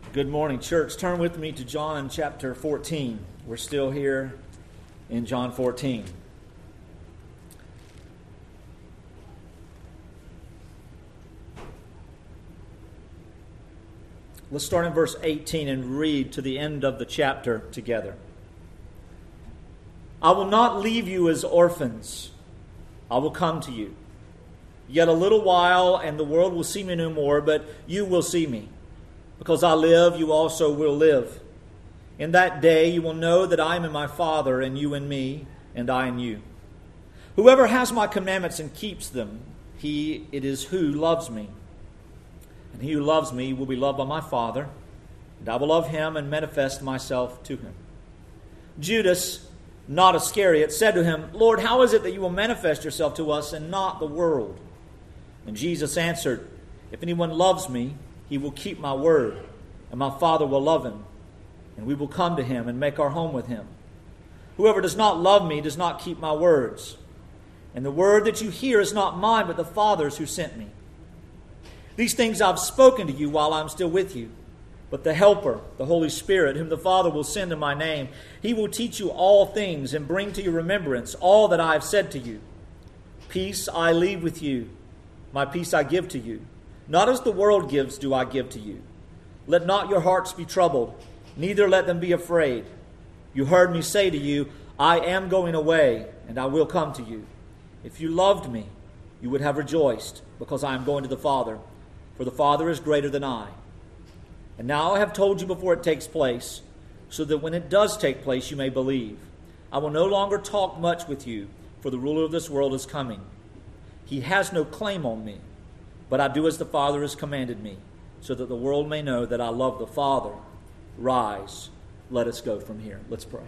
Good morning, church. Turn with me to John chapter 14. We're still here in John 14. Let's start in verse 18 and read to the end of the chapter together. I will not leave you as orphans. I will come to you. Yet a little while, and the world will see me no more, but you will see me. Because I live, you also will live. In that day you will know that I am in my Father, and you in me, and I in you. Whoever has my commandments and keeps them, he it is who loves me. And he who loves me will be loved by my Father, and I will love him and manifest myself to him. Judas, not Iscariot, said to him, Lord, how is it that you will manifest yourself to us and not the world? And Jesus answered, If anyone loves me, he will keep my word, and my Father will love him, and we will come to him and make our home with him. Whoever does not love me does not keep my words. And the word that you hear is not mine, but the Father's who sent me. These things I've spoken to you while I'm still with you. But the Helper, the Holy Spirit, whom the Father will send in my name, he will teach you all things and bring to your remembrance all that I have said to you. Peace I leave with you. My peace I give to you. Not as the world gives do I give to you. Let not your hearts be troubled, neither let them be afraid. You heard me say to you, I am going away, and I will come to you. If you loved me, you would have rejoiced, because I am going to the Father, for the Father is greater than I. And now I have told you before it takes place, so that when it does take place, you may believe. I will no longer talk much with you, for the ruler of this world is coming. He has no claim on me, but I do as the Father has commanded me, so that the world may know that I love the Father. Rise, let us go from here. Let's pray.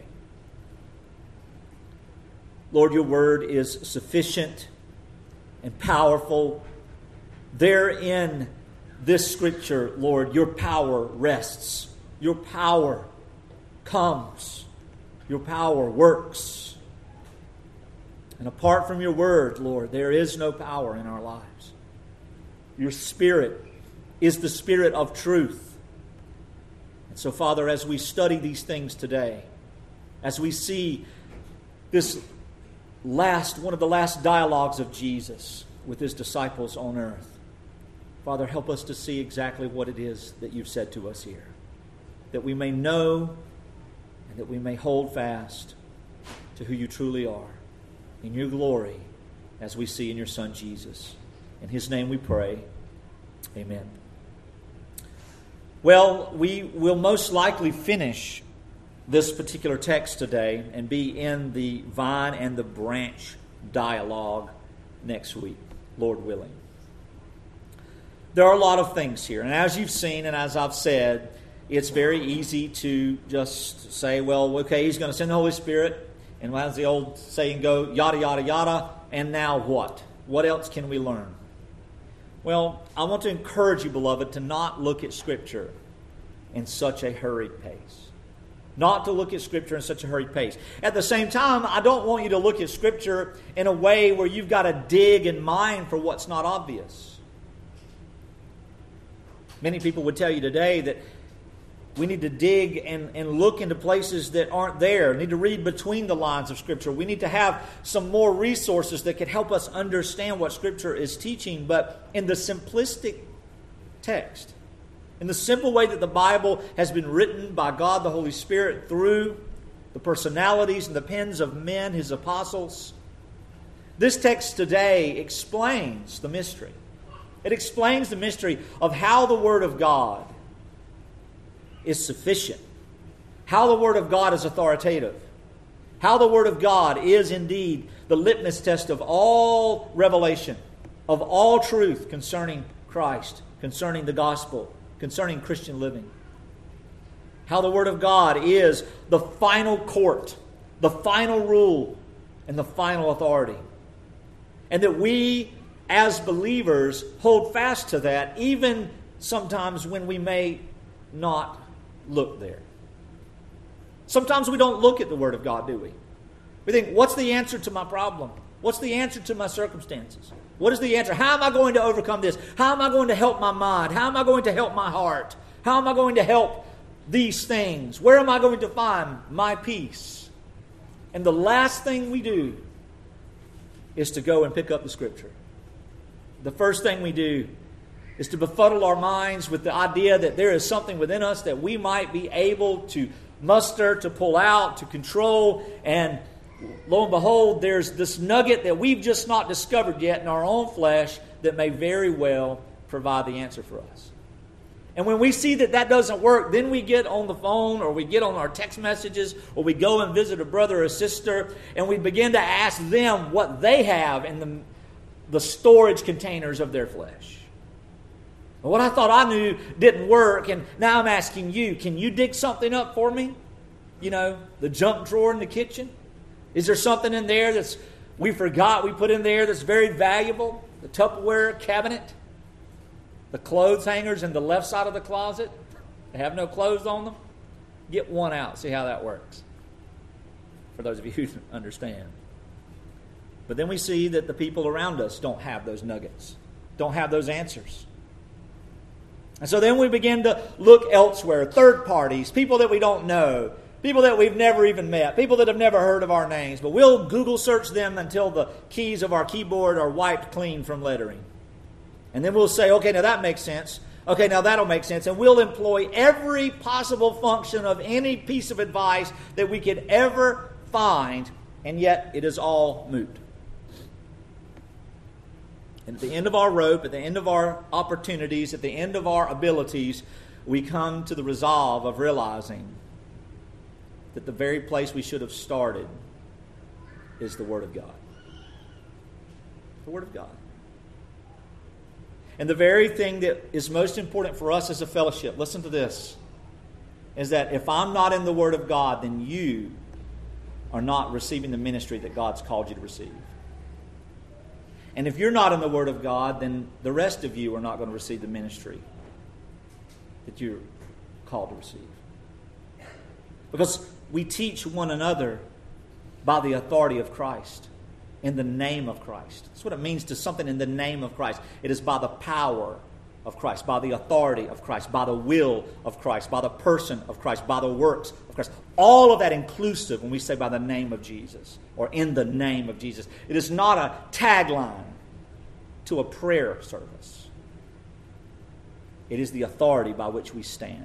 Lord, your word is sufficient and powerful. Therein, this scripture, Lord, your power rests. Your power comes. Your power works. And apart from your word, Lord, there is no power in our lives. Your Spirit is the Spirit of truth. And so, Father, as we study these things today, as we see this one of the last dialogues of Jesus with his disciples on earth, Father, help us to see exactly what it is that you've said to us here, that we may know and that we may hold fast to who you truly are in your glory, as we see in your Son Jesus. In his name we pray. Amen. Well, we will most likely finish this particular text today and be in the vine and the branch dialogue next week, Lord willing. There are a lot of things here, and as you've seen and as I've said, it's very easy to just say, well, okay, he's going to send the Holy Spirit, and as the old saying go, yada, yada, yada, and now what? What else can we learn? Well, I want to encourage you, beloved, to not look at Scripture in such a hurried pace. Not to look at Scripture in such a hurried pace. At the same time, I don't want you to look at Scripture in a way where you've got to dig and mine for what's not obvious. Many people would tell you today that we need to dig and look into places that aren't there. We need to read between the lines of Scripture. We need to have some more resources that could help us understand what Scripture is teaching. But in the simplistic text, in the simple way that the Bible has been written by God the Holy Spirit through the personalities and the pens of men, his apostles, this text today explains the mystery. It explains the mystery of how the Word of God is sufficient, how the Word of God is authoritative, how the Word of God is indeed the litmus test of all revelation, of all truth concerning Christ, concerning the gospel, concerning Christian living. How the Word of God is the final court, the final rule, and the final authority. And that we, as believers, hold fast to that, even sometimes when we may not look there. Sometimes we don't look at the Word of God, do we? We think, what's the answer to my problem? What's the answer to my circumstances? What is the answer? How am I going to overcome this? How am I going to help my mind? How am I going to help my heart? How How am I going to help these things? Where am I going to find my peace? And the last thing we do is to go and pick up the Scripture. The first thing we do is to befuddle our minds with the idea that there is something within us that we might be able to muster, to pull out, to control, and lo and behold, there's this nugget that we've just not discovered yet in our own flesh that may very well provide the answer for us. And when we see that that doesn't work, then we get on the phone or we get on our text messages or we go and visit a brother or sister and we begin to ask them what they have in the storage containers of their flesh. What I thought I knew didn't work, and now I'm asking you, can you dig something up for me? You know, the junk drawer in the kitchen? Is there something in there that's we forgot we put in there that's very valuable? The Tupperware cabinet? The clothes hangers in the left side of the closet? They have no clothes on them? Get one out, see how that works. For those of you who understand. But then we see that the people around us don't have those nuggets, don't have those answers. And so then we begin to look elsewhere, third parties, people that we don't know, people that we've never even met, people that have never heard of our names. But we'll Google search them until the keys of our keyboard are wiped clean from lettering. And then we'll say, okay, now that makes sense. Okay, now that'll make sense. And we'll employ every possible function of any piece of advice that we could ever find, and yet it is all moot. And at the end of our rope, at the end of our opportunities, at the end of our abilities, we come to the resolve of realizing that the very place we should have started is the Word of God. The Word of God. And the very thing that is most important for us as a fellowship, listen to this, is that if I'm not in the Word of God, then you are not receiving the ministry that God's called you to receive. And if you're not in the Word of God, then the rest of you are not going to receive the ministry that you're called to receive. Because we teach one another by the authority of Christ, in the name of Christ. That's what it means to something in the name of Christ. It is by the power of Christ, by the authority of Christ, by the will of Christ, by the person of Christ, by the works of Christ. All of that inclusive when we say by the name of Jesus or in the name of Jesus. It is not a tagline to a prayer service. It is the authority by which we stand.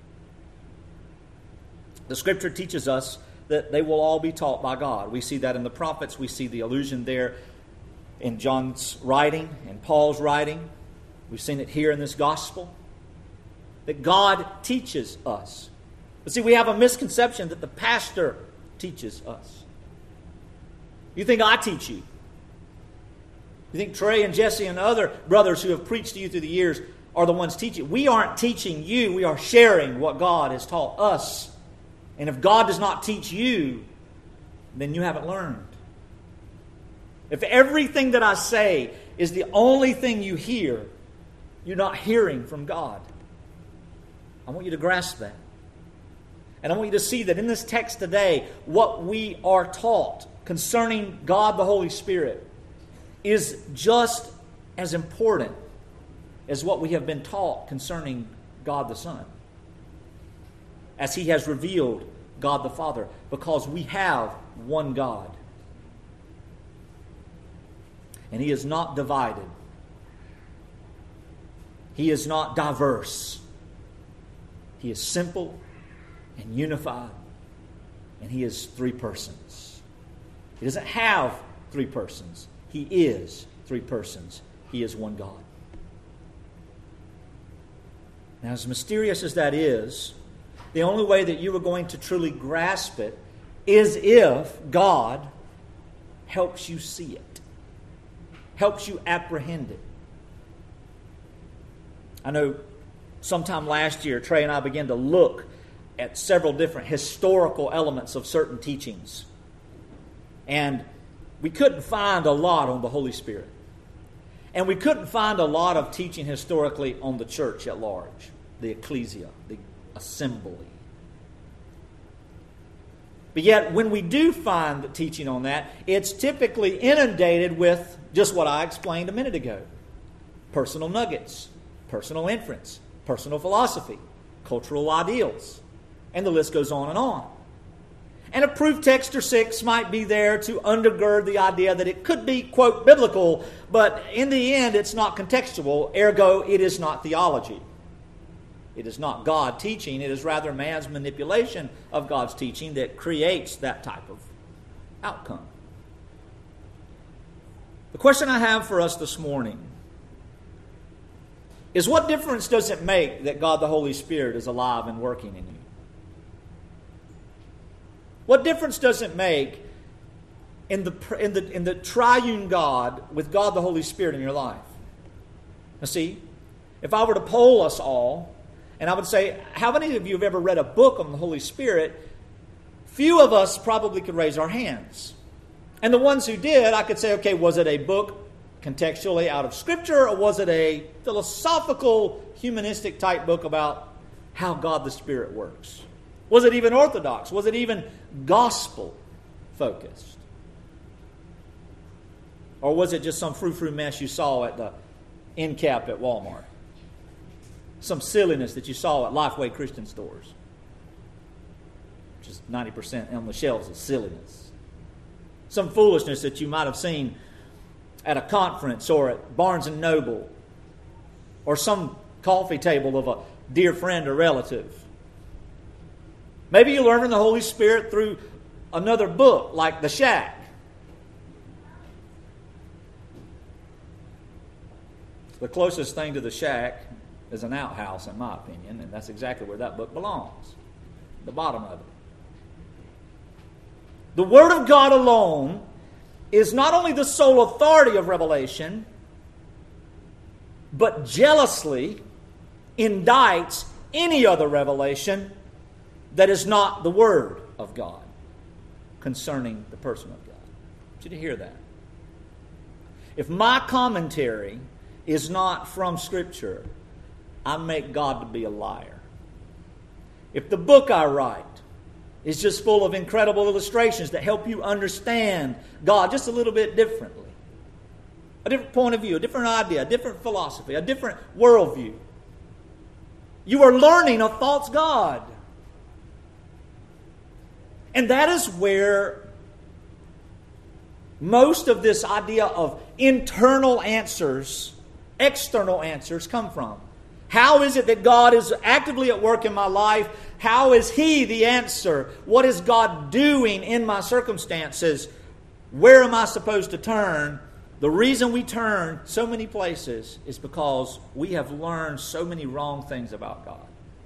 The Scripture teaches us that they will all be taught by God. We see that in the prophets. We see the allusion there in John's writing, in Paul's writing. We've seen it here in this gospel, that God teaches us. But see, we have a misconception that the pastor teaches us. You think I teach you? You think Trey and Jesse and other brothers who have preached to you through the years are the ones teaching? We aren't teaching you. We are sharing what God has taught us. And if God does not teach you, then you haven't learned. If everything that I say is the only thing you hear, you're not hearing from God. I want you to grasp that. And I want you to see that in this text today, what we are taught concerning God the Holy Spirit is just as important as what we have been taught concerning God the Son, as He has revealed God the Father, because we have one God. And He is not divided. He is not diverse. He is simple and unified, and He is three persons. He doesn't have three persons. He is three persons. He is one God. Now, as mysterious as that is, the only way that you are going to truly grasp it is if God helps you see it, helps you apprehend it. I know sometime last year, Trey and I began to look at several different historical elements of certain teachings. And we couldn't find a lot on the Holy Spirit. And we couldn't find a lot of teaching historically on the church at large, the ecclesia, the assembly. But yet, when we do find the teaching on that, it's typically inundated with just what I explained a minute ago. Personal nuggets, personal inference, personal philosophy. cultural ideals. And the list goes on and on. And a proof text or 6 might be there to undergird the idea that it could be, quote, biblical, but in the end it's not contextual, ergo it is not theology. It is not God teaching, it is rather man's manipulation of God's teaching that creates that type of outcome. The question I have for us this morning is, what difference does it make that God the Holy Spirit is alive and working in you? What difference does it make in the triune God with God the Holy Spirit in your life? Now see, if I were to poll us all, and I would say, how many of you have ever read a book on the Holy Spirit? Few of us probably could raise our hands. And the ones who did, I could say, okay, was it a book contextually out of Scripture, or was it a philosophical, humanistic type book about how God the Spirit works? Was it even orthodox? Was it even gospel-focused? Or was it just some frou-frou mess you saw at the end cap at Walmart? Some silliness that you saw at Lifeway Christian stores, which is 90% on the shelves is silliness. Some foolishness that you might have seen at a conference or at Barnes & Noble, or some coffee table of a dear friend or relative. Maybe you learn from the Holy Spirit through another book like The Shack. The closest thing to The Shack is an outhouse, in my opinion, and that's exactly where that book belongs, the bottom of it. The Word of God alone is not only the sole authority of revelation, but jealously indicts any other revelation that is not the Word of God concerning the person of God. I want you to hear that. If my commentary is not from Scripture, I make God to be a liar. If the book I write is just full of incredible illustrations that help you understand God just a little bit differently, a different point of view, a different idea, a different philosophy, a different worldview, you are learning a false God. And that is where most of this idea of internal answers, external answers come from. How is it that God is actively at work in my life? How is He the answer? What is God doing in my circumstances? Where am I supposed to turn? The reason we turn so many places is because we have learned so many wrong things about God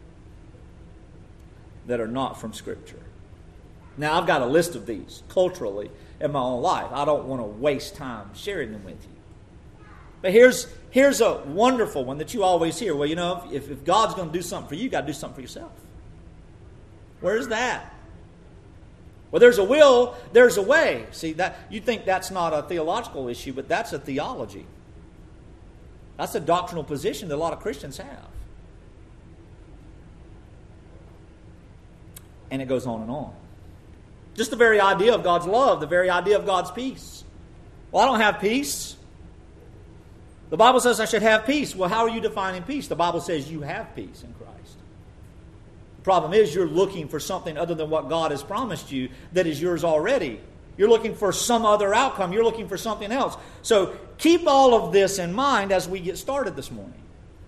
that are not from Scripture. Now, I've got a list of these culturally in my own life. I don't want to waste time sharing them with you. But here's a wonderful one that you always hear. Well, you know, if God's going to do something for you, you've got to do something for yourself. Where's that? Well, there's a will, there's a way. See, that you think that's not a theological issue, but that's a theology. That's a doctrinal position that a lot of Christians have. And it goes on and on. Just the very idea of God's love, the very idea of God's peace. Well, I don't have peace. The Bible says I should have peace. Well, how are you defining peace? The Bible says you have peace in Christ. The problem is you're looking for something other than what God has promised you that is yours already. You're looking for some other outcome. You're looking for something else. So keep all of this in mind as we get started this morning.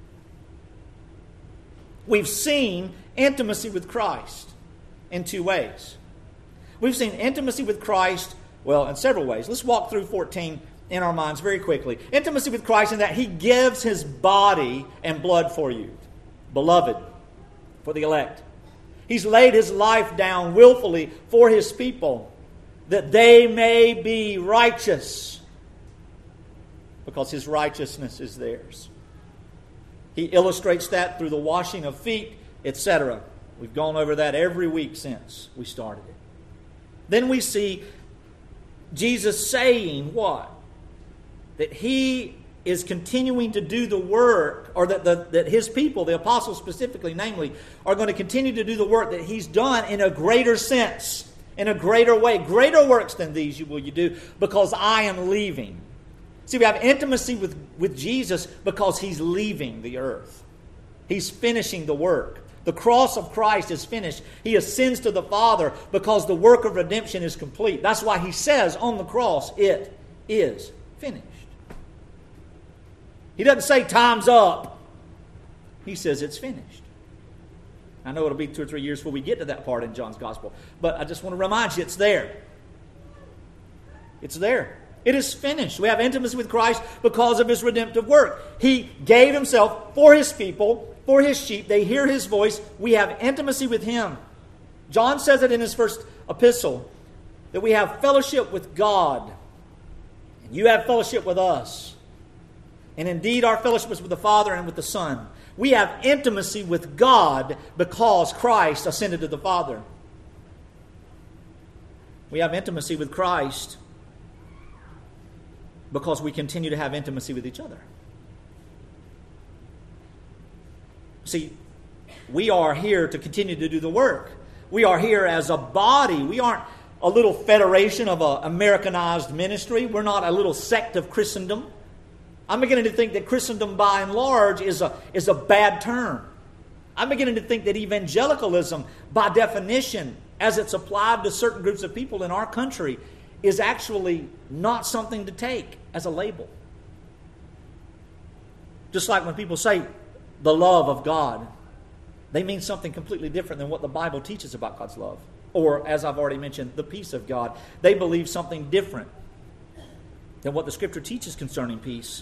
We've seen intimacy with Christ in two ways. We've seen intimacy with Christ, well, in several ways. Let's walk through 14 in our minds very quickly. Intimacy with Christ in that He gives His body and blood for you, beloved, for the elect. He's laid His life down willfully for His people, that they may be righteous, because His righteousness is theirs. He illustrates that through the washing of feet, etc. We've gone over that every week since we started it. Then we see Jesus saying what? That He is continuing to do the work, or that His people, the apostles specifically, namely, are going to continue to do the work that He's done in a greater sense, in a greater way. Greater works than these will you do, because I am leaving. See, we have intimacy with Jesus because He's leaving the earth. He's finishing the work. The cross of Christ is finished. He ascends to the Father because the work of redemption is complete. That's why he says on the cross, it is finished. He doesn't say time's up. He says it's finished. I know it'll be 2 or 3 years before we get to that part in John's Gospel, but I just want to remind you it's there. It's there. It is finished. We have intimacy with Christ because of His redemptive work. He gave Himself for His people, for His sheep. They hear His voice. We have intimacy with Him. John says it in his first epistle, that we have fellowship with God. And you have fellowship with us. And indeed, our fellowship is with the Father and with the Son. We have intimacy with God because Christ ascended to the Father. We have intimacy with Christ because we continue to have intimacy with each other. See, we are here to continue to do the work. We are here as a body. We aren't a little federation of an Americanized ministry. We're not a little sect of Christendom. I'm beginning to think that Christendom by and large is a bad term. I'm beginning to think that evangelicalism, by definition, as it's applied to certain groups of people in our country, is actually not something to take as a label. Just like when people say the love of God, they mean something completely different than what the Bible teaches about God's love. Or, as I've already mentioned, the peace of God. They believe something different than what the Scripture teaches concerning peace.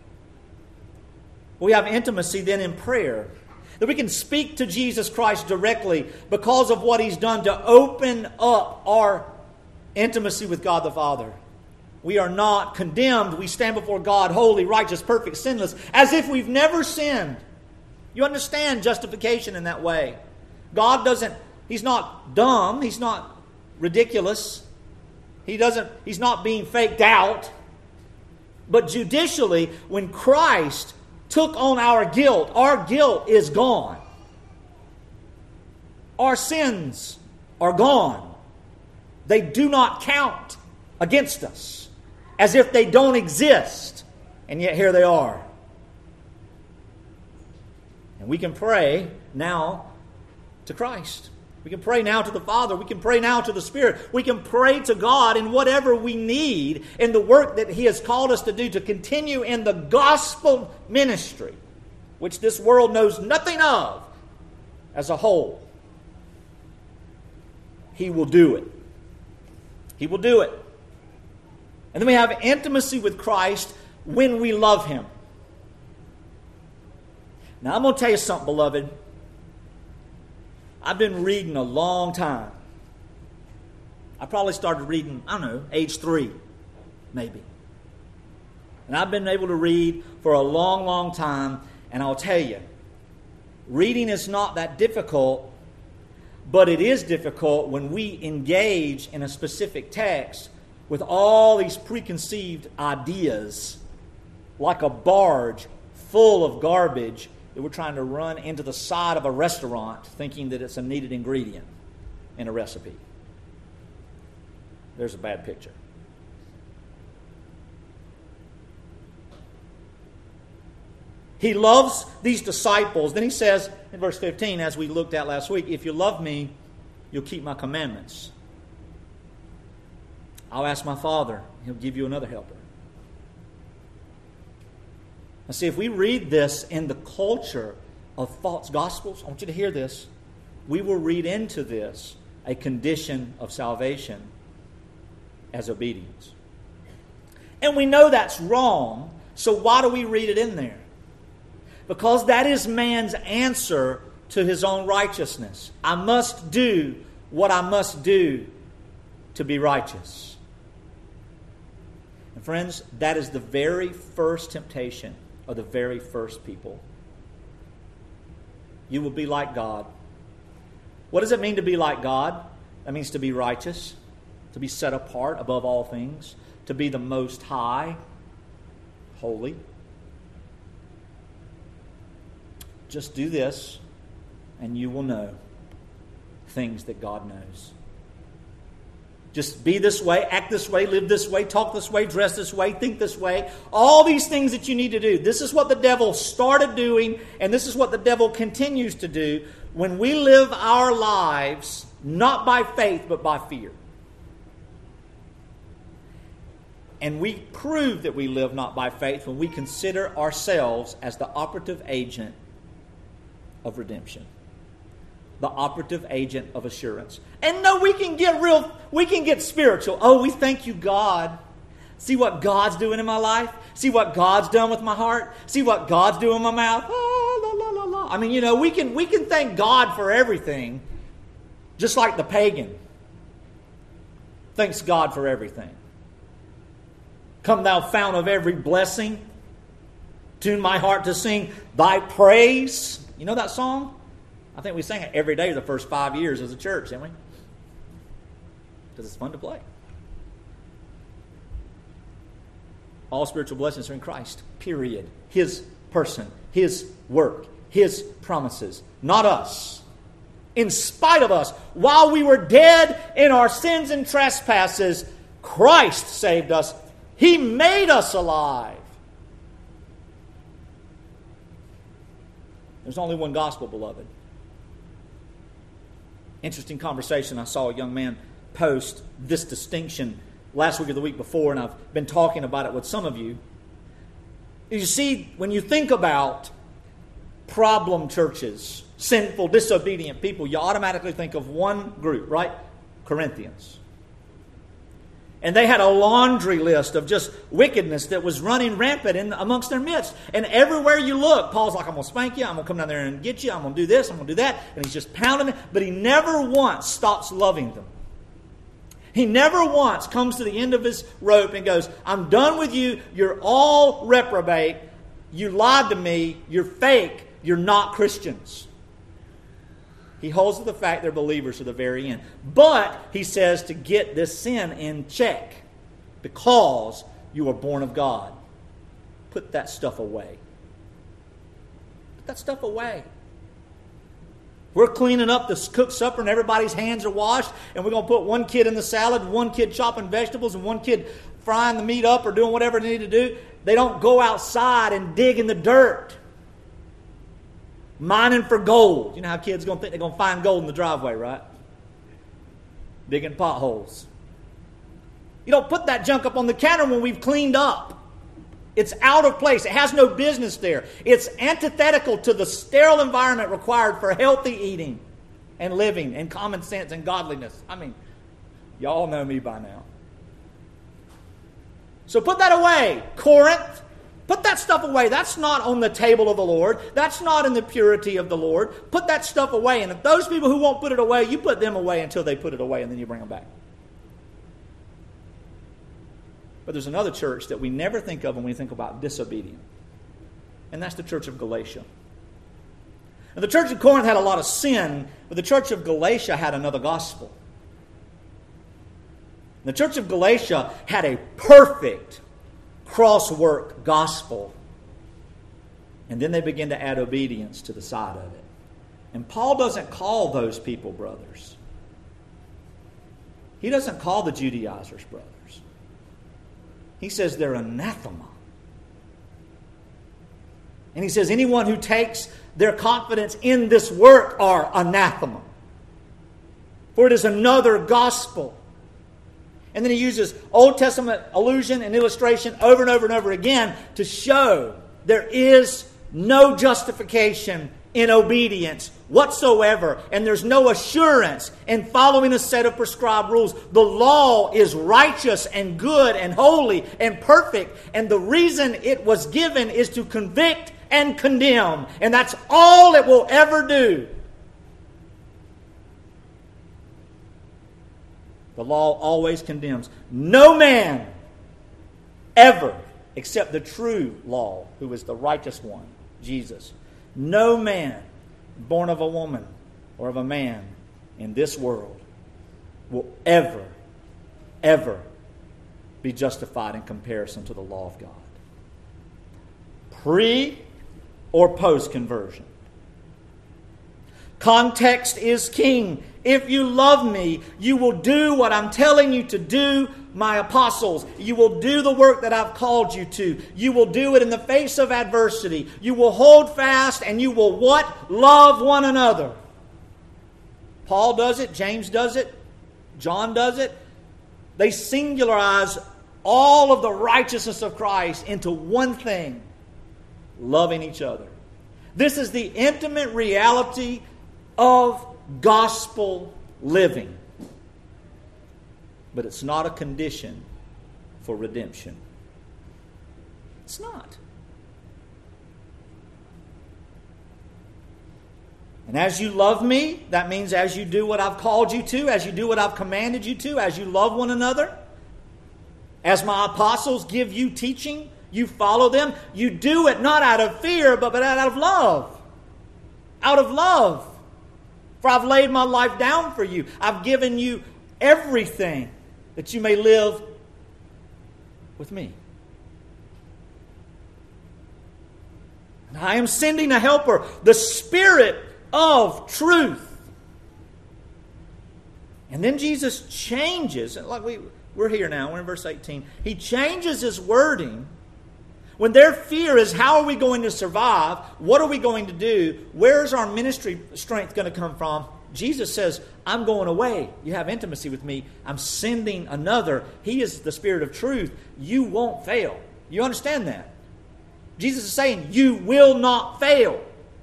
We have intimacy then in prayer, that we can speak to Jesus Christ directly because of what He's done to open up our intimacy with God the Father. We are not condemned. We stand before God holy, righteous, perfect, sinless, as if we've never sinned. You understand justification in that way. God doesn't, He's not dumb. He's not ridiculous. He's not being faked out. But judicially, when Christ took on our guilt is gone. Our sins are gone. They do not count against us, as if they don't exist, and yet here they are. And we can pray now to Christ. We can pray now to the Father. We can pray now to the Spirit. We can pray to God in whatever we need in the work that He has called us to do to continue in the gospel ministry, which this world knows nothing of as a whole. He will do it. He will do it. And then we have intimacy with Christ when we love Him. Now I'm going to tell you something, beloved. I've been reading a long time. I probably started reading, age 3, maybe. And I've been able to read for a long, long time. And I'll tell you, reading is not that difficult, but it is difficult when we engage in a specific text with all these preconceived ideas, like a barge full of garbage that we're trying to run into the side of a restaurant thinking that it's a needed ingredient in a recipe. There's a bad picture. He loves these disciples. Then he says in verse 15, as we looked at last week, if you love me, you'll keep my commandments. I'll ask my Father. He'll give you another helper. Now see, if we read this in the culture of false gospels, I want you to hear this. We will read into this a condition of salvation as obedience. And we know that's wrong, so why do we read it in there? Because that is man's answer to his own righteousness. I must do what I must do to be righteous. And friends, that is the very first temptation of the very first people. You will be like God. What does it mean to be like God? That means to be righteous, to be set apart above all things, to be the Most High, holy. Just do this, and you will know things that God knows. Just be this way, act this way, live this way, talk this way, dress this way, think this way. All these things that you need to do. This is what the devil started doing, and this is what the devil continues to do when we live our lives not by faith but by fear. And we prove that we live not by faith when we consider ourselves as the operative agent of redemption. The operative agent of assurance. And no, we can get spiritual. Oh, we thank you, God. See what God's doing in my life? See what God's done with my heart? See what God's doing in my mouth? Oh, la, la, la, la. I mean, we can thank God for everything, just like the pagan thanks God for everything. Come thou fount of every blessing, tune my heart to sing thy praise. You know that song? I think we sang it every day the first 5 years as a church, didn't we? Because it's fun to play. All spiritual blessings are in Christ, period. His person, His work, His promises, not us. In spite of us, while we were dead in our sins and trespasses, Christ saved us. He made us alive. There's only one gospel, beloved. Interesting conversation. I saw a young man post this distinction last week or the week before, and I've been talking about it with some of you. You see, when you think about problem churches, sinful, disobedient people, you automatically think of one group, right? Corinthians. And they had a laundry list of just wickedness that was running rampant amongst their midst. And everywhere you look, Paul's like, I'm going to spank you. I'm going to come down there and get you. I'm going to do this. I'm going to do that. And he's just pounding it. But he never once stops loving them. He never once comes to the end of his rope and goes, I'm done with you. You're all reprobate. You lied to me. You're fake. You're not Christians. He holds to the fact they're believers to the very end. But, he says, to get this sin in check, because you are born of God. Put that stuff away. Put that stuff away. We're cleaning up the cooked supper and everybody's hands are washed, and we're going to put one kid in the salad, one kid chopping vegetables, and one kid frying the meat up or doing whatever they need to do. They don't go outside and dig in the dirt. Mining for gold. You know how kids going to think they're going to find gold in the driveway, right? Digging potholes. You don't put that junk up on the counter when we've cleaned up. It's out of place. It has no business there. It's antithetical to the sterile environment required for healthy eating and living and common sense and godliness. I mean, y'all know me by now. So put that away, Corinth. Put that stuff away. That's not on the table of the Lord. That's not in the purity of the Lord. Put that stuff away. And if those people who won't put it away, you put them away until they put it away, and then you bring them back. But there's another church that we never think of when we think about disobedience. And that's the church of Galatia. Now, the church of Corinth had a lot of sin, but the church of Galatia had another gospel. The church of Galatia had a perfect crosswork gospel. And then they begin to add obedience to the side of it. And Paul doesn't call those people brothers. He doesn't call the Judaizers brothers. He says they're anathema. And he says anyone who takes their confidence in this work are anathema. For it is another gospel. And then he uses Old Testament allusion and illustration over and over and over again to show there is no justification in obedience whatsoever. And there's no assurance in following a set of prescribed rules. The law is righteous and good and holy and perfect. And the reason it was given is to convict and condemn. And that's all it will ever do. The law always condemns. No man ever, except the true law, who is the righteous one, Jesus. No man born of a woman or of a man in this world will ever be justified in comparison to the law of God. Pre or post conversion. Context is king If you love me, you will do what I'm telling you to do, my apostles. You will do the work that I've called you to. You will do it in the face of adversity. You will hold fast and you will what? Love one another. Paul does it. James does it. John does it. They singularize all of the righteousness of Christ into one thing: loving each other. This is the intimate reality of gospel living. But it's not a condition for redemption. It's not. And as you love me, that means as you do what I've called you to, as you do what I've commanded you to, as you love one another, as my apostles give you teaching, you follow them. You do it not out of fear, but out of love. Out of love. For I've laid my life down for you. I've given you everything that you may live with me. And I am sending a helper, the Spirit of truth. And then Jesus changes, like we're here now, we're in verse 18. He changes his wording. When their fear is, how are we going to survive? What are we going to do? Where's our ministry strength going to come from? Jesus says, I'm going away. You have intimacy with me. I'm sending another. He is the Spirit of truth. You won't fail. You understand that? Jesus is saying, you will not fail.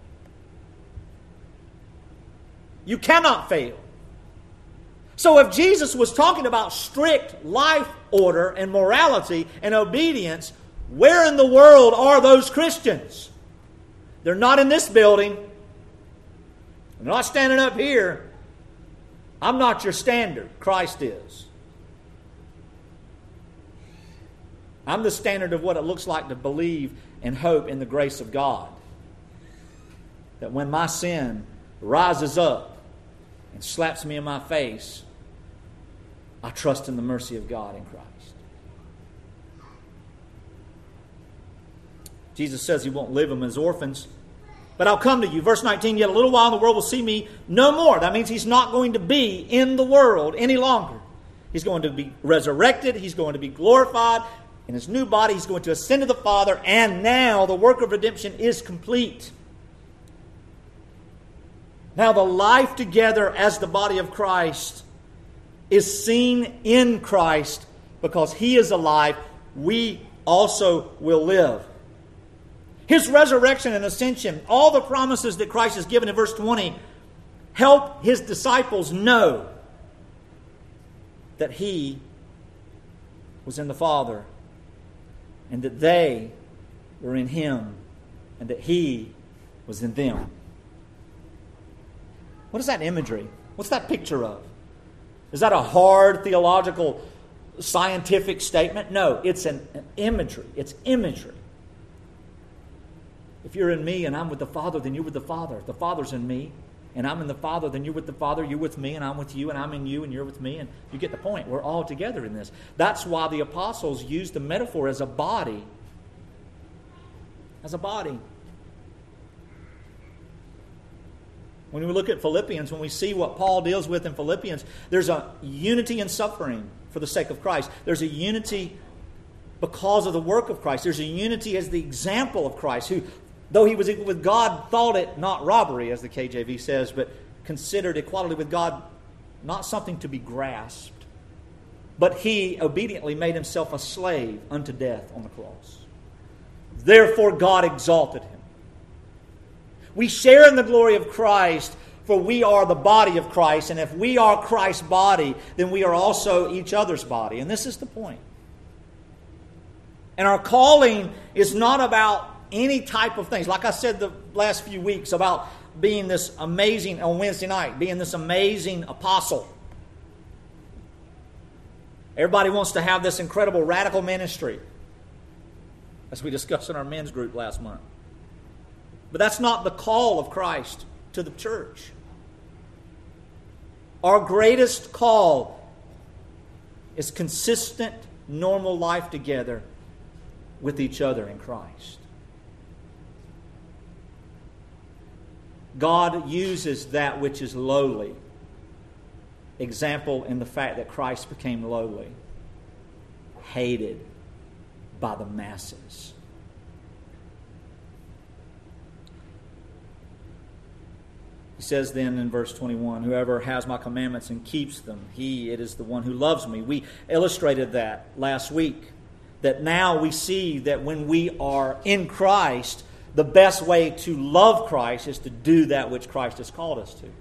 You cannot fail. So if Jesus was talking about strict life order and morality and obedience, where in the world are those Christians? They're not in this building. They're not standing up here. I'm not your standard. Christ is. I'm the standard of what it looks like to believe and hope in the grace of God. That when my sin rises up and slaps me in my face, I trust in the mercy of God in Christ. Jesus says he won't leave them as orphans. But I'll come to you. Verse 19, yet a little while and the world will see me no more. That means he's not going to be in the world any longer. He's going to be resurrected. He's going to be glorified. In his new body, he's going to ascend to the Father. And now the work of redemption is complete. Now the life together as the body of Christ is seen in Christ. Because he is alive, we also will live. His resurrection and ascension, all the promises that Christ has given in verse 20, help his disciples know that he was in the Father and that they were in him and that he was in them. What is that imagery? What's that picture of? Is that a hard theological, scientific statement? No, it's an imagery. It's imagery. If you're in me and I'm with the Father, then you're with the Father. If the Father's in me and I'm in the Father, then you're with the Father, you're with me, and I'm with you, and I'm in you, and you're with me. And you get the point. We're all together in this. That's why the apostles used the metaphor as a body. As a body. When we look at Philippians, when we see what Paul deals with in Philippians, there's a unity in suffering for the sake of Christ. There's a unity because of the work of Christ. There's a unity as the example of Christ, who, though he was equal with God, thought it not robbery, as the KJV says, but considered equality with God not something to be grasped. But he obediently made himself a slave unto death on the cross. Therefore God exalted him. We share in the glory of Christ, for we are the body of Christ. And if we are Christ's body, then we are also each other's body. And this is the point. And our calling is not about any type of things. Like I said the last few weeks about being this amazing, on Wednesday night, being this amazing apostle. Everybody wants to have this incredible radical ministry, as we discussed in our men's group last month. But that's not the call of Christ to the church. Our greatest call is consistent, normal life together with each other in Christ. God uses that which is lowly example in the fact that Christ became lowly, hated by the masses. He says then in verse 21, whoever has my commandments and keeps them, it is the one who loves me. We illustrated that last week, that now we see that when we are in Christ, the best way to love Christ is to do that which Christ has called us to.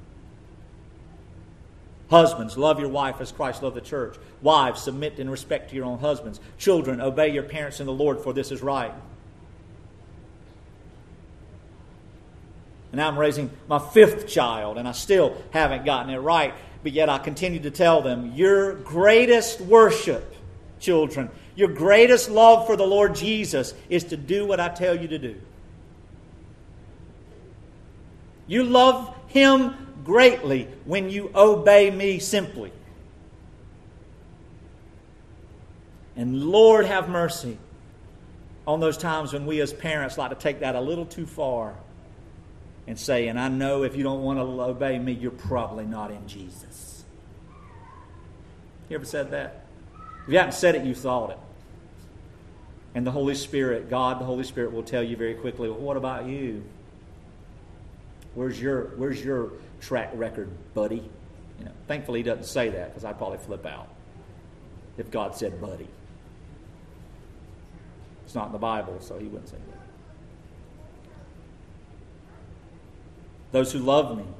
Husbands, love your wife as Christ loved the church. Wives, submit in respect to your own husbands. Children, obey your parents in the Lord, for this is right. And now I'm raising my 5th child, and I still haven't gotten it right. But yet I continue to tell them, your greatest worship, children, your greatest love for the Lord Jesus is to do what I tell you to do. You love Him greatly when you obey me simply. And Lord, have mercy on those times when we as parents like to take that a little too far and say, and I know if you don't want to obey me, you're probably not in Jesus. You ever said that? If you haven't said it, you thought it. And the Holy Spirit, God, the Holy Spirit will tell you very quickly, well, what about you? Where's your track record, buddy? Thankfully He doesn't say that, because I'd probably flip out if God said buddy. It's not in the Bible, so He wouldn't say that. Those who love me,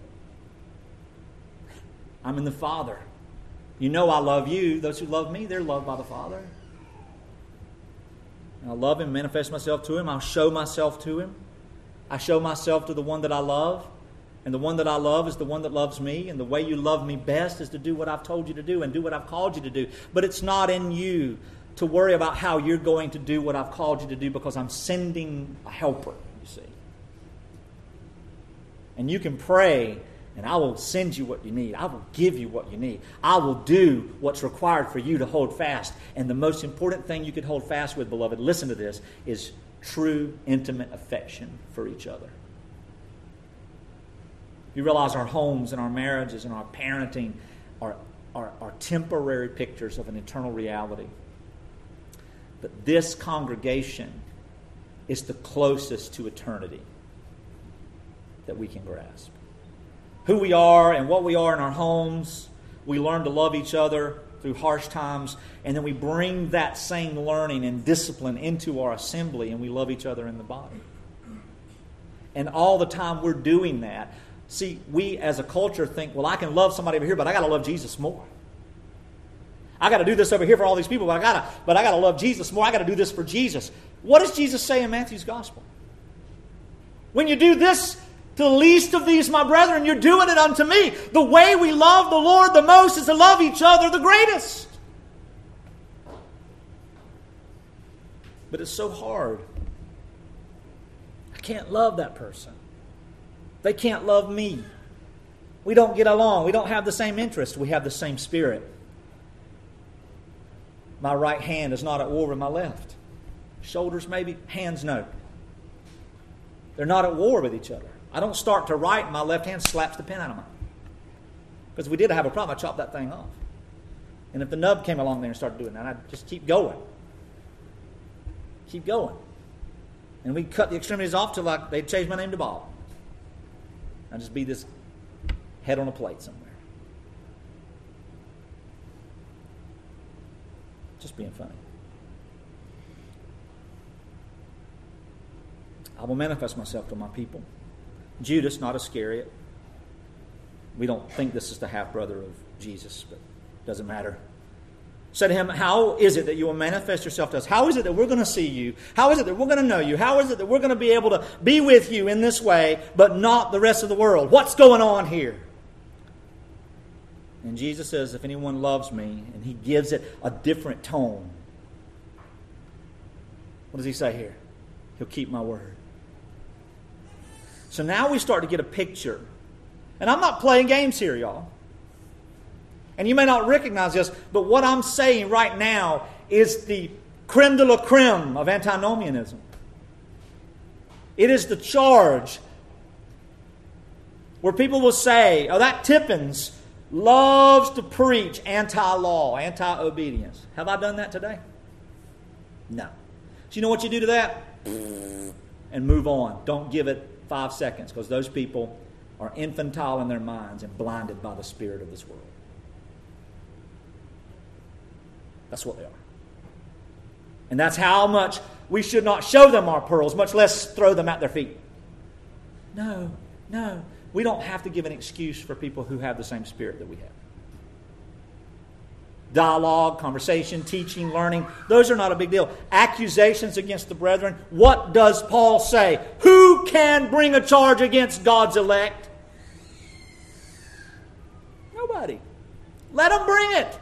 I'm in the Father. You know I love you. Those who love me, they're loved by the Father. And I love Him, manifest myself to Him. I'll show myself to Him. I show myself to the one that I love. And the one that I love is the one that loves me. And the way you love me best is to do what I've told you to do and do what I've called you to do. But it's not in you to worry about how you're going to do what I've called you to do, because I'm sending a helper, you see. And you can pray, and I will send you what you need. I will give you what you need. I will do what's required for you to hold fast. And the most important thing you could hold fast with, beloved, listen to this, is true, intimate affection for each other. You realize our homes and our marriages and our parenting are temporary pictures of an eternal reality. But this congregation is the closest to eternity that we can grasp. Who we are and what we are in our homes, we learn to love each other through harsh times, and then we bring that same learning and discipline into our assembly, and we love each other in the body. And all the time we're doing that, see, we as a culture think, well, I can love somebody over here, but I got to love Jesus more. I got to do this over here for all these people, but I got to love Jesus more. I got to do this for Jesus. What does Jesus say in Matthew's gospel? When you do this to the least of these, my brethren, you're doing it unto me. The way we love the Lord the most is to love each other the greatest. But it's so hard. I can't love that person. They can't love me. We don't get along. We don't have the same interest. We have the same spirit. My right hand is not at war with my left. Shoulders maybe, hands no. They're not at war with each other. I don't start to write and my left hand slaps the pen out of mine. Because if we did have a problem, I'd chop that thing off. And if the nub came along there and started doing that, I'd just keep going. Keep going. And we'd cut the extremities off till they'd change my name to Bob. I'd just be this head on a plate somewhere. Just being funny. I will manifest myself to my people. Judas, not Iscariot. We don't think this is the half-brother of Jesus, but it doesn't matter. Said to him, how is it that you will manifest yourself to us? How is it that we're going to see you? How is it that we're going to know you? How is it that we're going to be able to be with you in this way, but not the rest of the world? What's going on here? And Jesus says, if anyone loves me, and He gives it a different tone. What does He say here? He'll keep my word. So now we start to get a picture. And I'm not playing games here, y'all. And you may not recognize this, but what I'm saying right now is the creme de la creme of antinomianism. It is the charge where people will say, oh, that Tippins, loves to preach anti-law, anti-obedience. Have I done that today? No. So you know what you do to that? And move on. Don't give it 5 seconds, because those people are infantile in their minds and blinded by the spirit of this world. That's what they are. And that's how much we should not show them our pearls, much less throw them at their feet. No. We don't have to give an excuse for people who have the same spirit that we have. Dialogue, conversation, teaching, learning, those are not a big deal. Accusations against the brethren, what does Paul say? Who can bring a charge against God's elect? Nobody. Let them bring it.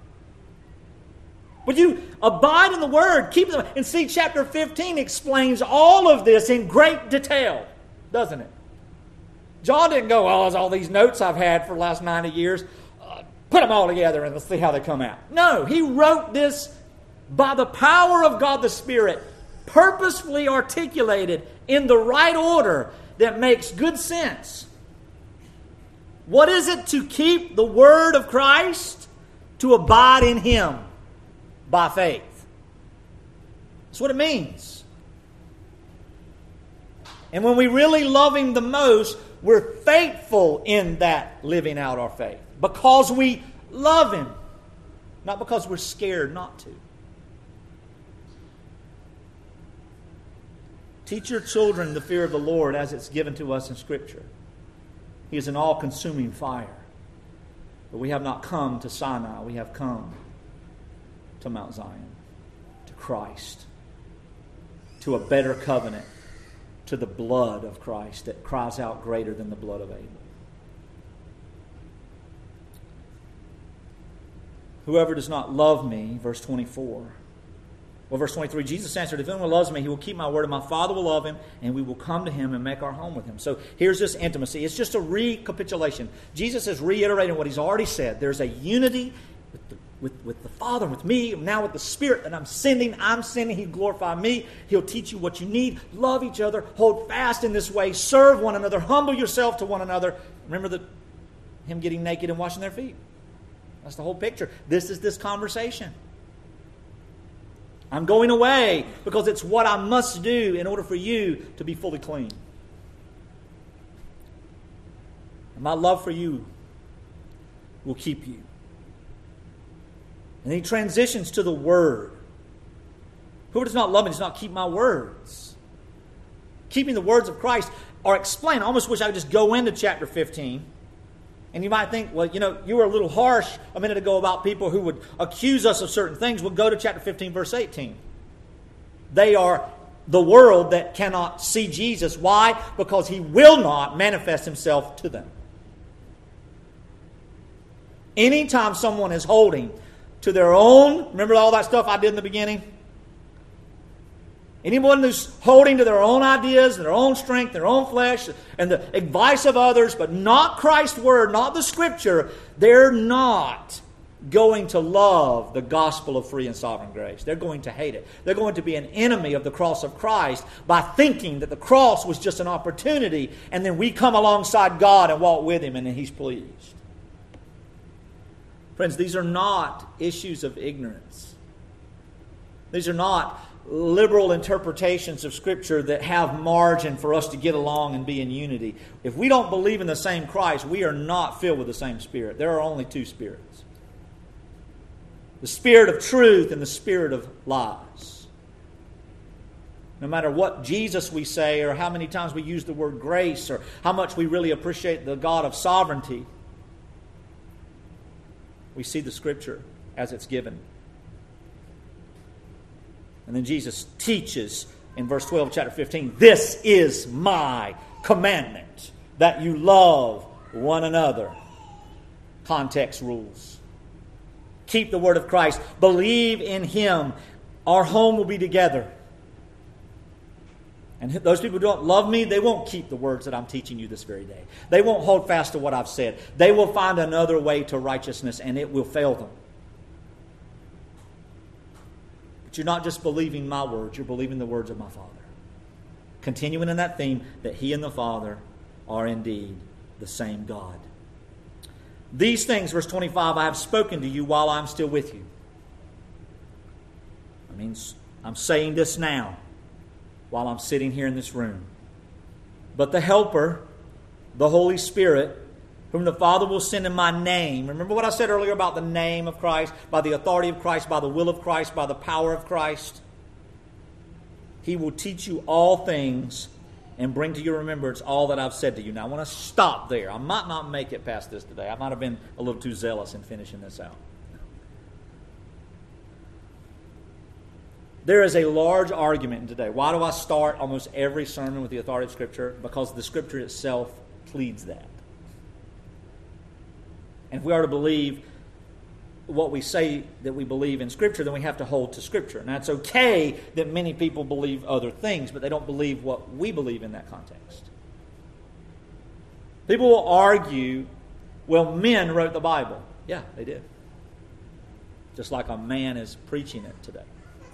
But you abide in the Word, keep them. And see, chapter 15 explains all of this in great detail, doesn't it? John didn't go, there's all these notes I've had for the last 90 years. Put them all together and let's see how they come out. No, he wrote this by the power of God the Spirit, purposefully articulated in the right order that makes good sense. What is it to keep the Word of Christ? To abide in Him by faith. That's what it means. And when we really love Him the most, we're faithful in that living out our faith. Because we love Him. Not because we're scared not to. Teach your children the fear of the Lord as it's given to us in Scripture. He is an all-consuming fire. But we have not come to Sinai. We have come to Mount Zion, to Christ, to a better covenant, to the blood of Christ that cries out greater than the blood of Abel. Whoever does not love me, verse 24. Well, verse 23, Jesus answered, if anyone loves me, he will keep my word, and my Father will love him, and we will come to him and make our home with him. So here's this intimacy. It's just a recapitulation. Jesus is reiterating what He's already said. There's a unity with the Father, with me, now with the Spirit that I'm sending. He'll glorify me. He'll teach you what you need. Love each other. Hold fast in this way. Serve one another. Humble yourself to one another. Remember him getting naked and washing their feet. That's the whole picture. This is this conversation. I'm going away because it's what I must do in order for you to be fully clean. And my love for you will keep you. And he transitions to the Word. Whoever does not love me does not keep my words. Keeping the words of Christ are explained. I almost wish I could just go into chapter 15. And you might think, well, you were a little harsh a minute ago about people who would accuse us of certain things. Well, go to chapter 15, verse 18. They are the world that cannot see Jesus. Why? Because He will not manifest Himself to them. Anytime someone is holding to their own, remember all that stuff I did in the beginning? Anyone who's holding to their own ideas, their own strength, their own flesh, and the advice of others, but not Christ's Word, not the Scripture, they're not going to love the gospel of free and sovereign grace. They're going to hate it. They're going to be an enemy of the cross of Christ by thinking that the cross was just an opportunity, and then we come alongside God and walk with Him, and then He's pleased. Friends, these are not issues of ignorance. These are not liberal interpretations of Scripture that have margin for us to get along and be in unity. If we don't believe in the same Christ, we are not filled with the same Spirit. There are only two spirits. The Spirit of truth and the Spirit of lies. No matter what Jesus we say, or how many times we use the word grace, or how much we really appreciate the God of sovereignty, we see the Scripture as it's given. And then Jesus teaches in verse 12 of chapter 15, this is my commandment, that you love one another. Context rules. Keep the word of Christ. Believe in Him. Our home will be together. And those people who don't love me, they won't keep the words that I'm teaching you this very day. They won't hold fast to what I've said. They will find another way to righteousness, and it will fail them. But you're not just believing my words, you're believing the words of my Father. Continuing in that theme that He and the Father are indeed the same God. These things, verse 25, I have spoken to you while I'm still with you. I mean, I'm saying this now while I'm sitting here in this room. But the Helper, the Holy Spirit, whom the Father will send in my name. Remember what I said earlier about the name of Christ, by the authority of Christ, by the will of Christ, by the power of Christ. He will teach you all things and bring to your remembrance all that I've said to you. Now I want to stop there. I might not make it past this today. I might have been a little too zealous in finishing this out. There is a large argument today. Why do I start almost every sermon with the authority of Scripture? Because the Scripture itself pleads that. And if we are to believe what we say that we believe in Scripture, then we have to hold to Scripture. Now, it's okay that many people believe other things, but they don't believe what we believe in that context. People will argue, well, men wrote the Bible. Yeah, they did. Just like a man is preaching it today.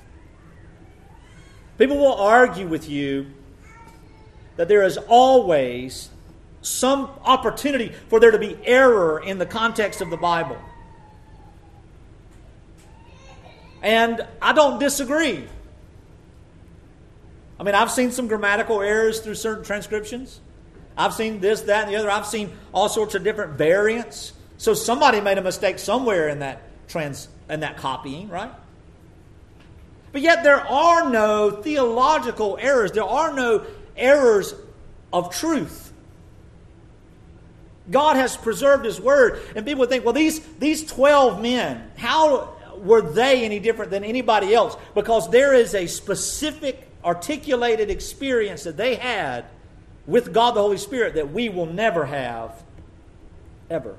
People will argue with you that there is always some opportunity for there to be error in the context of the Bible. And I don't disagree. I mean, I've seen some grammatical errors through certain transcriptions. I've seen this, that, and the other. I've seen all sorts of different variants. So somebody made a mistake somewhere in that copying, right? But yet there are no theological errors. There are no errors of truth. God has preserved His Word. And people would think, well, these 12 men, how were they any different than anybody else? Because there is a specific articulated experience that they had with God the Holy Spirit that we will never have, ever.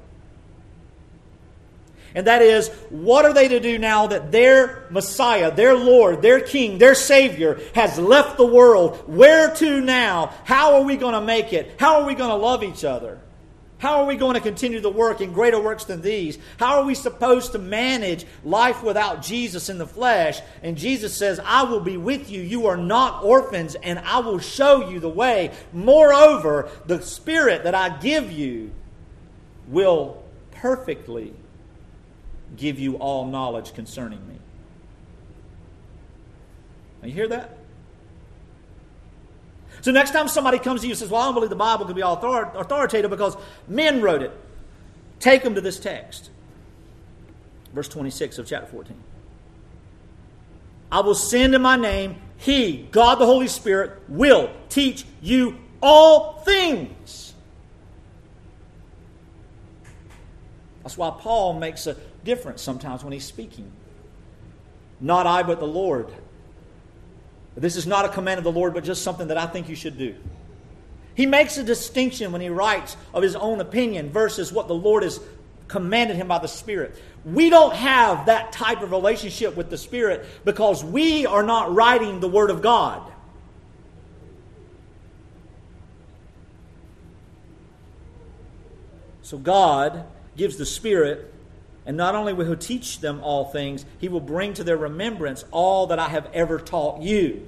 And that is, what are they to do now that their Messiah, their Lord, their King, their Savior has left the world? Where to now? How are we going to make it? How are we going to love each other? How are we going to continue the work in greater works than these? How are we supposed to manage life without Jesus in the flesh? And Jesus says, I will be with you. You are not orphans, and I will show you the way. Moreover, the Spirit that I give you will perfectly give you all knowledge concerning me. Now you hear that? So next time somebody comes to you and says, well, I don't believe the Bible can be all authoritative because men wrote it. Take them to this text. Verse 26 of chapter 14. I will send in my name. He, God the Holy Spirit, will teach you all things. That's why Paul makes a difference sometimes when he's speaking. Not I, but the Lord. This is not a command of the Lord, but just something that I think you should do. He makes a distinction when he writes of his own opinion versus what the Lord has commanded him by the Spirit. We don't have that type of relationship with the Spirit because we are not writing the Word of God. So God gives the Spirit, and not only will He teach them all things, He will bring to their remembrance all that I have ever taught you.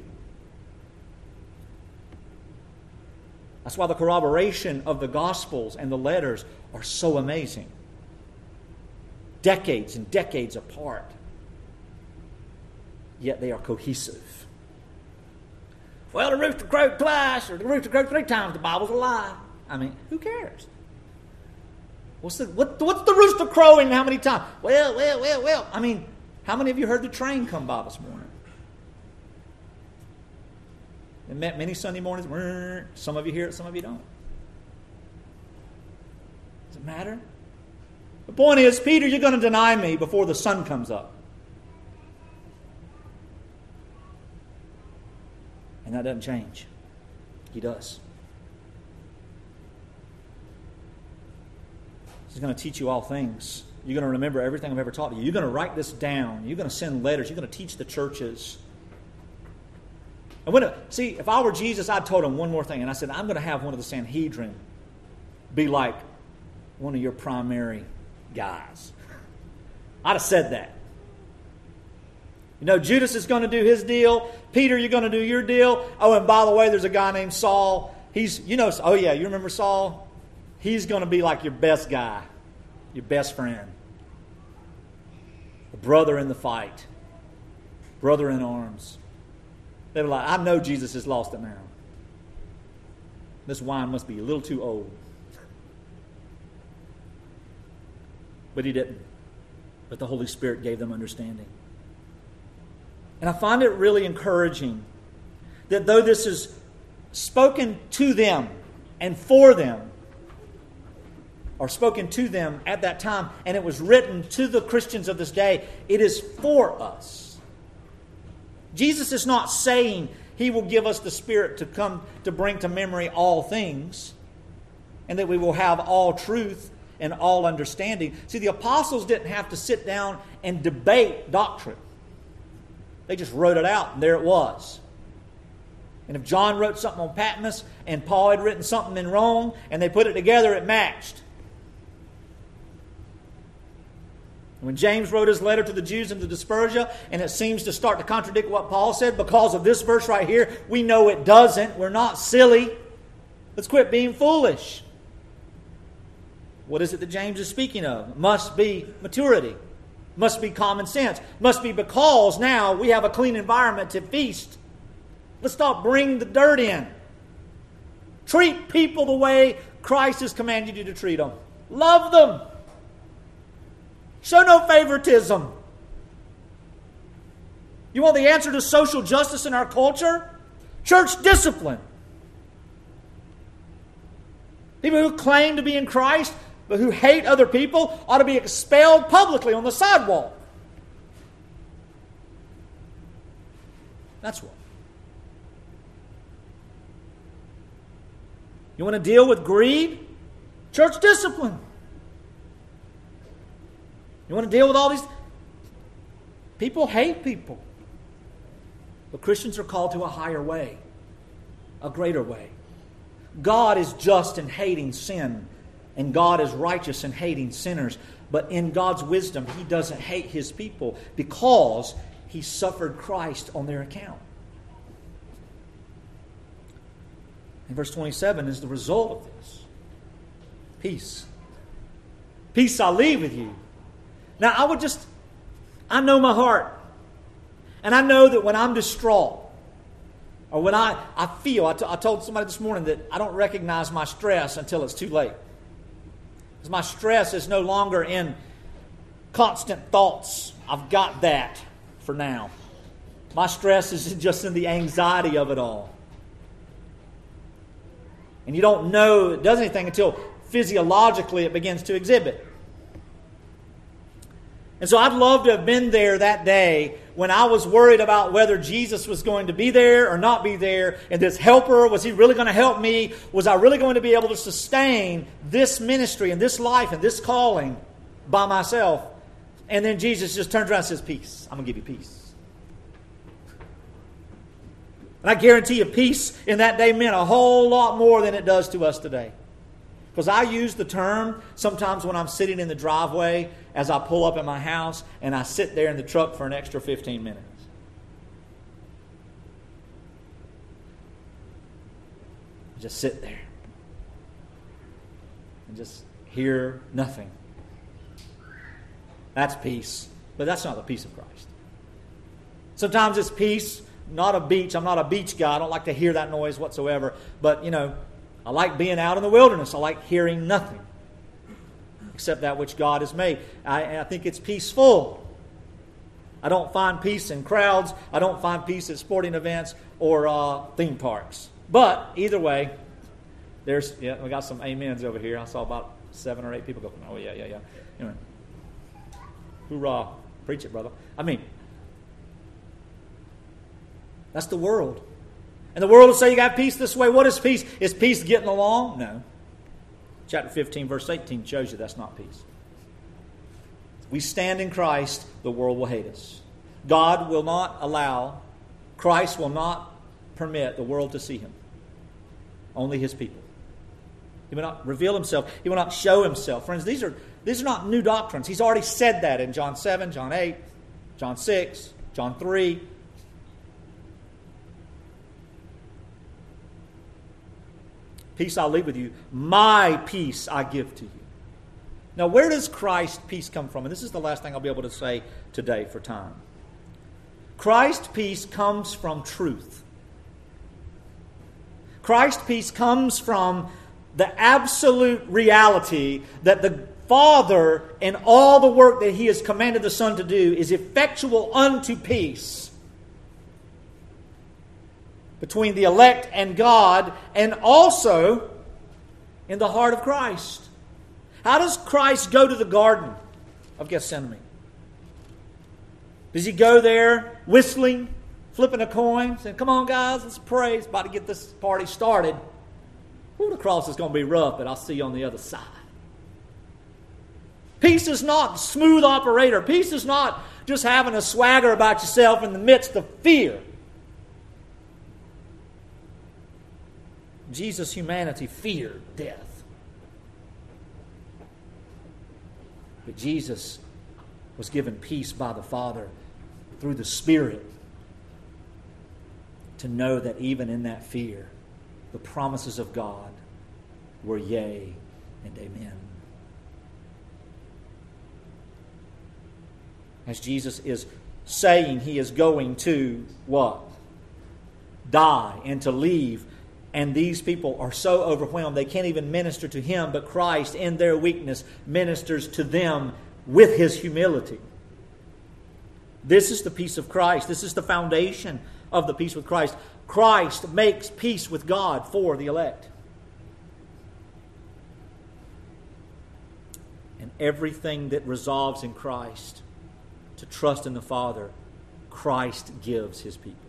That's why the corroboration of the Gospels and the letters are so amazing. Decades and decades apart. Yet they are cohesive. Well, the rooster crowed twice, or the rooster crowed 3 times, the Bible's a lie. I mean, who cares? What's the rooster crowing how many times? Well. I mean, how many of you heard the train come by this morning? It met many Sunday mornings. Some of you hear it, some of you don't. Does it matter? The point is, Peter, you're going to deny me before the sun comes up. And that doesn't change. He does. He's going to teach you all things. You're going to remember everything I've ever taught you. You're going to write this down. You're going to send letters. You're going to teach the churches. And if I were Jesus, I'd told him one more thing. And I said, I'm going to have one of the Sanhedrin be like one of your primary guys. I'd have said that. You know, Judas is going to do his deal. Peter, you're going to do your deal. Oh, and by the way, there's a guy named Saul. You remember Saul? He's going to be like your best guy. your best friend, a brother in the fight, brother in arms. They were like, I know Jesus has lost it now. This wine must be a little too old. But he didn't. But the Holy Spirit gave them understanding. And I find it really encouraging that though this is spoken to them and for them, or spoken to them at that time, and it was written to the Christians of this day, it is for us. Jesus is not saying He will give us the Spirit to come to bring to memory all things, and that we will have all truth and all understanding. See, the apostles didn't have to sit down and debate doctrine. They just wrote it out, and there it was. And if John wrote something on Patmos, and Paul had written something in Rome, and they put it together, it matched. When James wrote his letter to the Jews in the Dispersia, and it seems to start to contradict what Paul said because of this verse right here, we know it doesn't. We're not silly. Let's quit being foolish. What is it that James is speaking of? Must be maturity. Must be common sense. Must be because now we have a clean environment to feast. Let's stop bringing the dirt in. Treat people the way Christ has commanded you to treat them. Love them. Show no favoritism. You want the answer to social justice in our culture? Church discipline. People who claim to be in Christ, but who hate other people, ought to be expelled publicly on the sidewalk. That's what. You want to deal with greed? Church discipline. You want to deal with all these? People hate people. But Christians are called to a higher way, a greater way. God is just in hating sin, and God is righteous in hating sinners. But in God's wisdom, He doesn't hate His people because He suffered Christ on their account. And verse 27 is the result of this. Peace. Peace I leave with you. Now, I know my heart. And I know that when I'm distraught, or when I feel, I told somebody this morning that I don't recognize my stress until it's too late. Because my stress is no longer in constant thoughts. I've got that for now. My stress is just in the anxiety of it all. And you don't know it does anything until physiologically it begins to exhibit. And so I'd love to have been there that day when I was worried about whether Jesus was going to be there or not be there. And this helper, was He really going to help me? Was I really going to be able to sustain this ministry and this life and this calling by myself? And then Jesus just turns around and says, peace. I'm going to give you peace. And I guarantee you peace in that day meant a whole lot more than it does to us today. Because I use the term sometimes when I'm sitting in the driveway as I pull up at my house and I sit there in the truck for an extra 15 minutes. Just sit there and just hear nothing. That's peace. But that's not the peace of Christ. Sometimes it's peace, not a beach. I'm not a beach guy. I don't like to hear that noise whatsoever. But, I like being out in the wilderness. I like hearing nothing except that which God has made. I think it's peaceful. I don't find peace in crowds. I don't find peace at sporting events or theme parks. But either way, we got some amens over here. I saw about 7 or 8 people go, oh, yeah. Anyway. Hoorah. Preach it, brother. That's the world. And the world will say you got peace this way. What is peace? Is peace getting along? No. Chapter 15, verse 18 shows you that's not peace. If we stand in Christ, the world will hate us. God will not allow, Christ will not permit the world to see Him. Only His people. He will not reveal Himself. He will not show Himself. Friends, these are not new doctrines. He's already said that in John 7, John 8, John 6, John 3. Peace I'll leave with you. My peace I give to you. Now, where does Christ's peace come from? And this is the last thing I'll be able to say today for time. Christ's peace comes from truth. Christ's peace comes from the absolute reality that the Father and all the work that He has commanded the Son to do is effectual unto peace between the elect and God, and also in the heart of Christ. How does Christ go to the Garden of Gethsemane? Does He go there whistling, flipping a coin, saying, "Come on guys, let's pray. It's about to get this party started. Ooh, the cross is going to be rough, but I'll see you on the other side." Peace is not a smooth operator. Peace is not just having a swagger about yourself in the midst of fear. Jesus' humanity feared death. But Jesus was given peace by the Father through the Spirit to know that even in that fear, the promises of God were yea and amen. As Jesus is saying He is going to what? Die and to leave. And these people are so overwhelmed they can't even minister to Him, but Christ in their weakness ministers to them with His humility. This is the peace of Christ. This is the foundation of the peace with Christ. Christ makes peace with God for the elect. And everything that resolves in Christ to trust in the Father, Christ gives His people.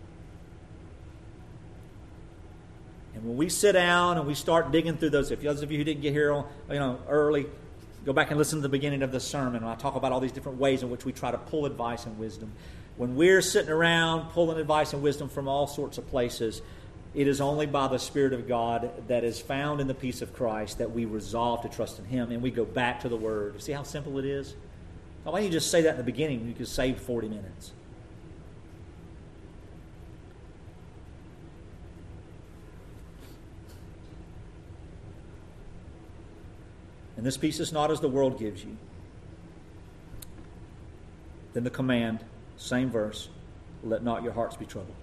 And when we sit down and we start digging through those, if those of you who didn't get here early, go back and listen to the beginning of the sermon. I talk about all these different ways in which we try to pull advice and wisdom. When we're sitting around pulling advice and wisdom from all sorts of places, it is only by the Spirit of God that is found in the peace of Christ that we resolve to trust in Him, and we go back to the Word. See how simple it is? Why don't you just say that in the beginning? You could save 40 minutes. And this peace is not as the world gives you. Then the command, same verse, let not your hearts be troubled.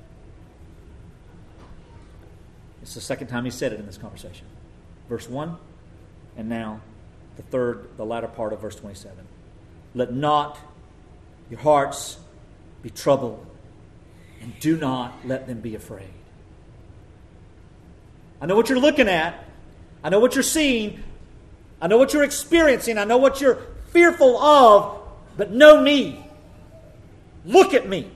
It's the second time He said it in this conversation. Verse 1, and now the latter part of verse 27. Let not your hearts be troubled, and do not let them be afraid. I know what you're looking at. I know what you're seeing. I know what you're experiencing. I know what you're fearful of. But know me. Look at me.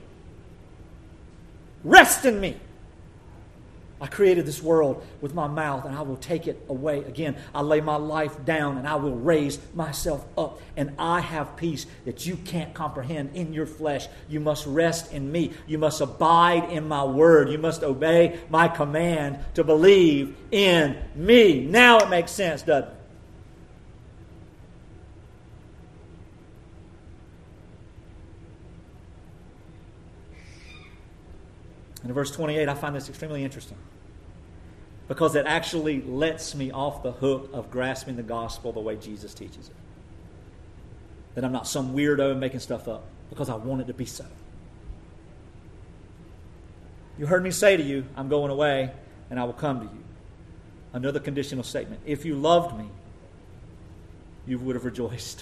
Rest in me. I created this world with my mouth, and I will take it away again. I lay my life down, and I will raise myself up. And I have peace that you can't comprehend in your flesh. You must rest in me. You must abide in my word. You must obey my command to believe in me. Now it makes sense, doesn't it? In verse 28, I find this extremely interesting because it actually lets me off the hook of grasping the gospel the way Jesus teaches it. That I'm not some weirdo making stuff up because I want it to be so. You heard me say to you, I'm going away and I will come to you. Another conditional statement. If you loved me, you would have rejoiced.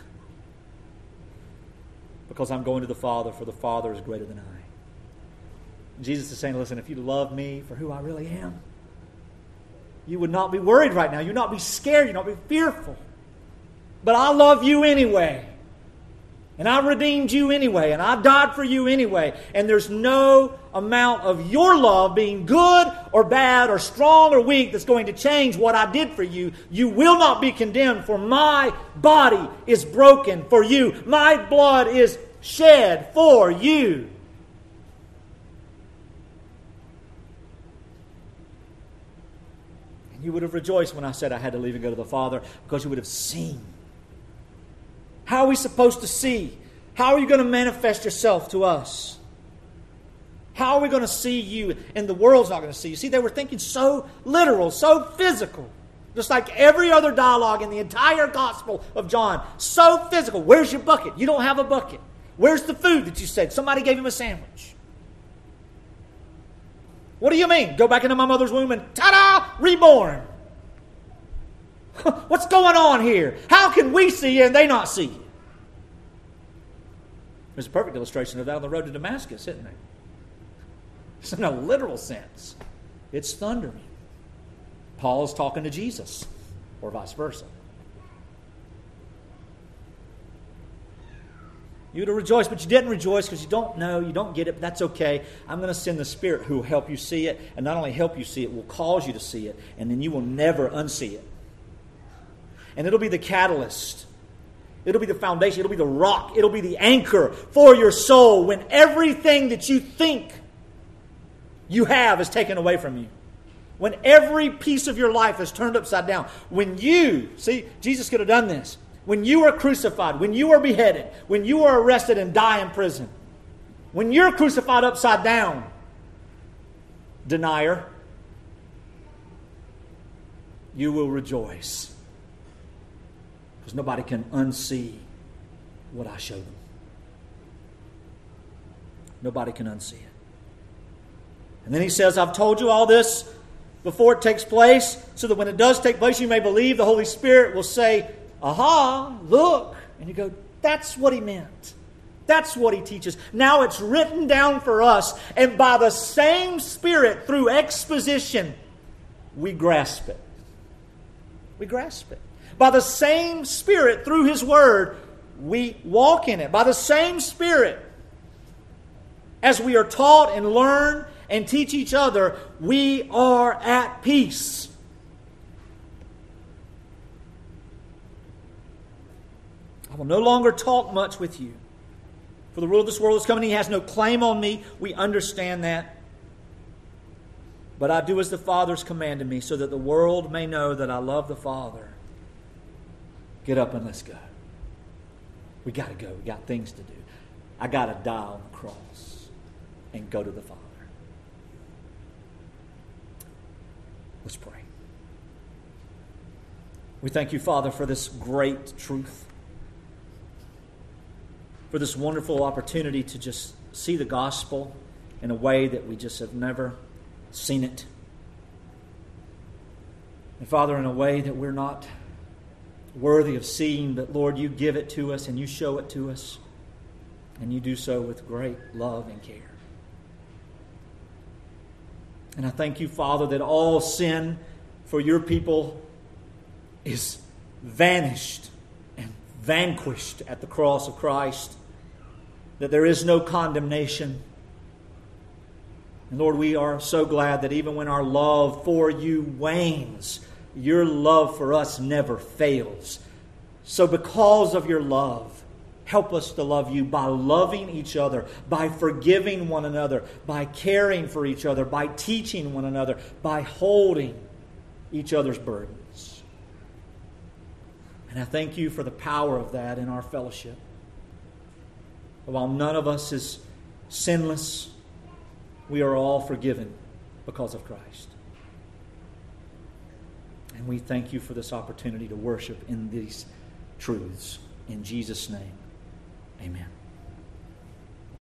Because I'm going to the Father, for the Father is greater than I. Jesus is saying, listen, if you love me for who I really am, you would not be worried right now. You would not be scared. You would not be fearful. But I love you anyway. And I redeemed you anyway. And I died for you anyway. And there's no amount of your love being good or bad or strong or weak that's going to change what I did for you. You will not be condemned, for my body is broken for you. My blood is shed for you. You would have rejoiced when I said I had to leave and go to the Father, because you would have seen. How are we supposed to see? How are you going to manifest yourself to us? How are we going to see you and the world's not going to see you? See, they were thinking so literal, so physical. Just like every other dialogue in the entire Gospel of John. So physical. Where's your bucket? You don't have a bucket. Where's the food that you said? Somebody gave him a sandwich. What do you mean? Go back into my mother's womb and ta-da! Reborn. What's going on here? How can we see you and they not see you? There's a perfect illustration of that on the road to Damascus, isn't there? It's in a literal sense. It's thundering. Paul is talking to Jesus, or vice versa. You'd have rejoiced, but you didn't rejoice because you don't know, you don't get it, but that's okay. I'm going to send the Spirit who will help you see it, and not only help you see it, will cause you to see it, and then you will never unsee it. And it'll be the catalyst. It'll be the foundation. It'll be the rock. It'll be the anchor for your soul when everything that you think you have is taken away from you. When every piece of your life is turned upside down. When you, see, Jesus could have done this. When you are crucified, when you are beheaded, when you are arrested and die in prison, when you're crucified upside down, denier, you will rejoice. Because nobody can unsee what I showed them. Nobody can unsee it. And then he says, I've told you all this before it takes place, so that when it does take place, you may believe. The Holy Spirit will say, aha, look. And you go, that's what he meant. That's what he teaches. Now it's written down for us, and by the same Spirit, through exposition, we grasp it. We grasp it. By the same Spirit, through His Word, we walk in it. By the same Spirit, as we are taught and learn and teach each other, we are at peace. I will no longer talk much with you. For the ruler of this world is coming. He has no claim on me. We understand that. But I do as the Father has commanded me, so that the world may know that I love the Father. Get up and let's go. We got to go. We got things to do. I got to die on the cross and go to the Father. Let's pray. We thank you, Father, for this great truth. For this wonderful opportunity to just see the gospel in a way that we just have never seen it. And Father, in a way that we're not worthy of seeing, but Lord, you give it to us and you show it to us. And you do so with great love and care. And I thank you, Father, that all sin for your people is vanished and vanquished at the cross of Christ. That there is no condemnation. And Lord, we are so glad that even when our love for you wanes, your love for us never fails. So because of your love, help us to love you by loving each other, by forgiving one another, by caring for each other, by teaching one another, by holding each other's burdens. And I thank you for the power of that in our fellowship. While none of us is sinless, we are all forgiven because of Christ. And we thank you for this opportunity to worship in these truths. In Jesus' name, amen.